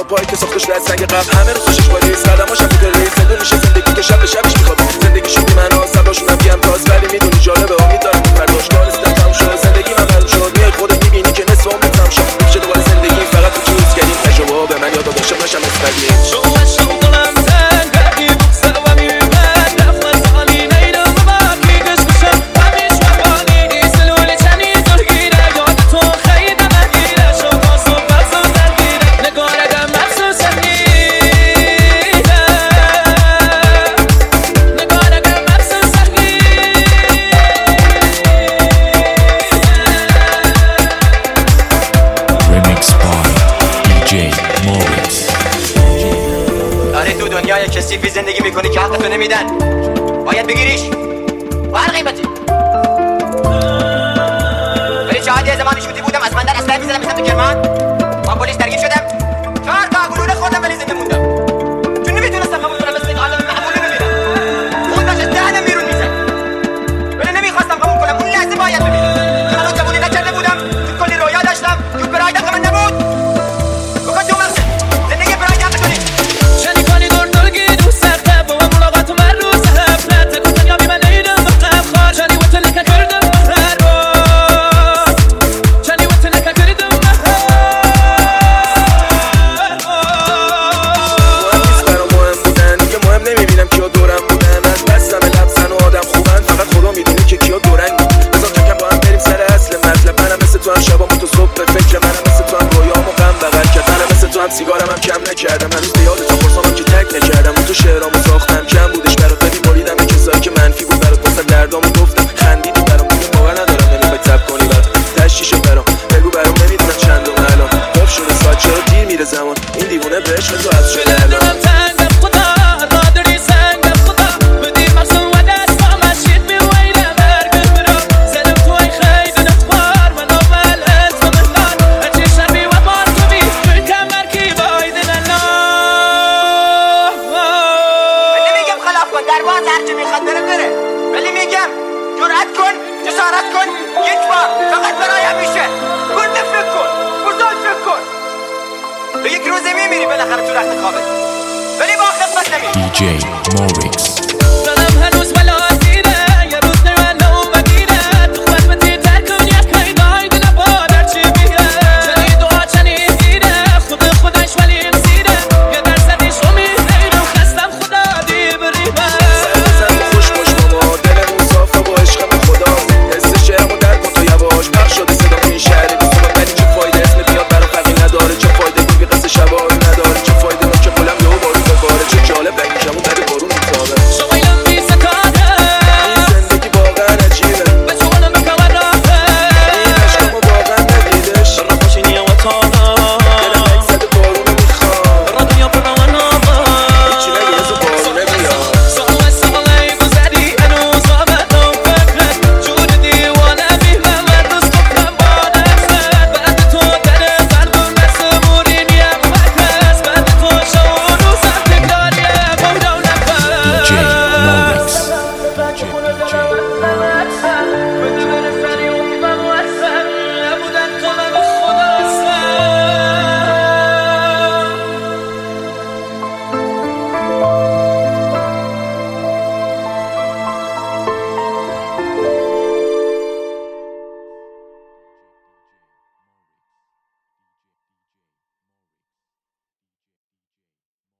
پای که ساختش از سنگ قبل همه روز خوشش با ریس قدماش هم فکر ریس ندون میشه زندگی که شب به شبش میخواد زندگی شدی من آسباشونم گیم تاز ولی میدونی جالبه امید دارم که فرداش کار استم تموم شد زندگی من بردم شد میای خودت میبینی که نصف عمرت تموم شد میشه دوباره زندگی فقط تو چیز کردیم تجربه به من یاد عاشق نشم استقلی کسی فی زندگی میکنی که حقتو نمیدن باید بگیریش با هر قیمتی ولی چه عادی زمانی شوتی بودم از بندر اسلحه میزدم مثل تو کرمان با پلیس درگیر شدم 4 تا گلوله خوردم ولی زنده موندم چون نمیتونستم قبول کنم مثل یک آدم معمولی ببینم خود داشت از دهنم بیرون میزد ولی نمیخواستم قبول کنم اون لحظه باید ببینم چون هنوز جوونی نکرده بودم تو کلی رویا داشتم تو برای دست من نبود بکن تو مقصد زندگی برای حق کنی سیگارم هم کم نکردم هنوز به یاد تو پرسامم که تک نکردم اون تو شعرامو ساختم کم بودش برات ولی بریدم این کسایی که منفی بود برات واسه دردامو گفتم خندیدی برام دیگه باور ندارم نمیخوای تب کنی برات تشیشه برام بگو برام نمیدونم چندم الان خوب شده ساعت چرا دیر میره زمان این دیوونه به عشق تو از شده الان ولی میگم جرأت کن جسارت کن یک بار فقط برای همیشه گنده فکر کن بزرگ فکر کن تو یک روزه میمیری بالاخره تو رخت خوابت ولی با خدمت نمیری DJ Morix زنم هنوز بلا زیره یه روز نمانه اومدیره تو خدمتی ترکن یک پیدای دل بادر چی بیره چنی دعا چنی دیره خودش ولی امسیره یه درصدیش رو میره خستم خدا دی بریبه